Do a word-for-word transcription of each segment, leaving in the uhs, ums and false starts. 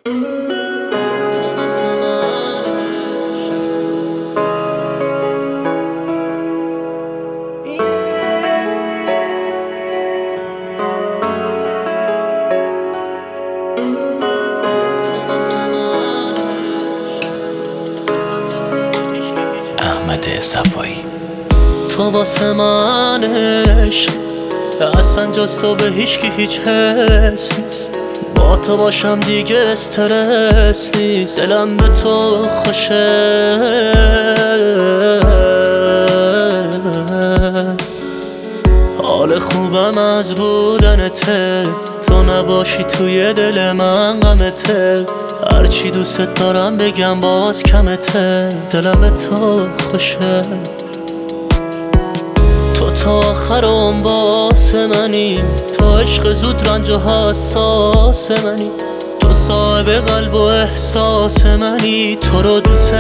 صفایی تو واسه من عشق اصلا جز تو به هیچکی هیچ حس نیست. با تو باشم دیگه استرس نیست. دلم به تو خوشه حال خوبم از بودنته. تو نباشی توی دل من غمته. هرچی دوست دارم بگم باز کمته. دلم به تو خوشه. تو تا آخر اون واسه منی. تو عشق زود رنج و حساس منی. تو صاحب قلب و احساس منی. تو رو دوست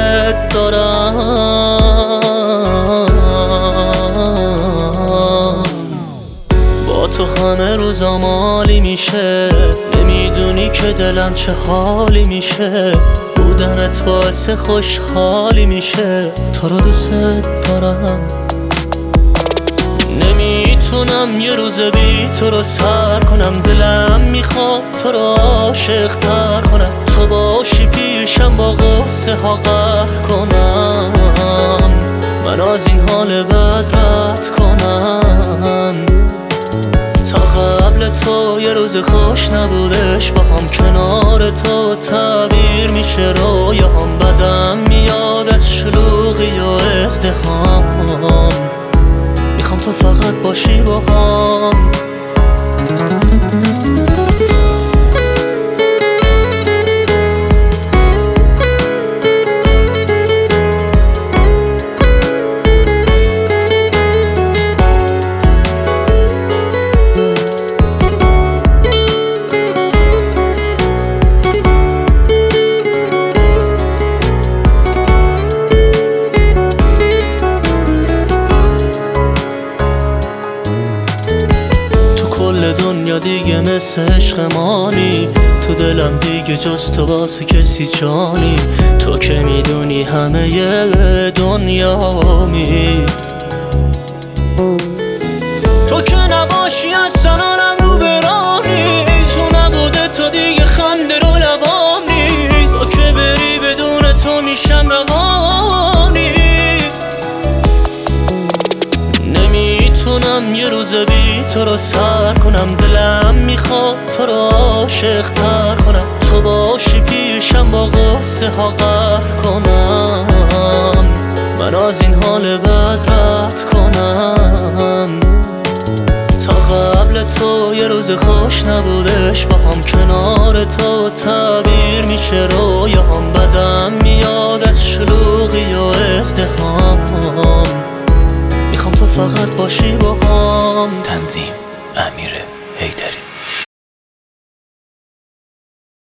دارم. با تو همه روزام عالی میشه. نمیدونی که دلم چه حالی میشه. بودنت باعث خوشحالی میشه. تو رو دوست دارم. نمیتونم یه روز بی تو رو سر کنم. دلم میخواد تو رو عاشق تر کنم. تو باشی پیشم با غصه ها قهر کنم. من از این حال بد رد کنم. تا قبل تو یه روز خوش نبودش با هم. کنار تو تعبیر میشه رویام. بدم میاد از شلوغی و ازدحام. میخوام تو فقط باشی با هم. دنیا دیگه مثل عشق مانی. تو دلم دیگه جز تو واسه کسی جانی. تو که میدونی همه دنیامی. تو که نباشی اصلا آرم رو برانی. تو نبوده تو دیگه خنده رو لبام نیست. تو که بری بدون تو میشم روانی. نمیتونم یه روز بی تو رو سر کنم. دلم میخواد تو رو عاشق تر کنم. تو باشی پیشم با غصه ها قهر کنم. من از این حال بد رد کنم. تا قبل تو یه روز خوش نبودش با هم. کنار تو تعبیر میشه رویام. بدم میاد از شلوغی و ازدحام. میخوام تو فقط باشی با هم. تنظیم: امیره.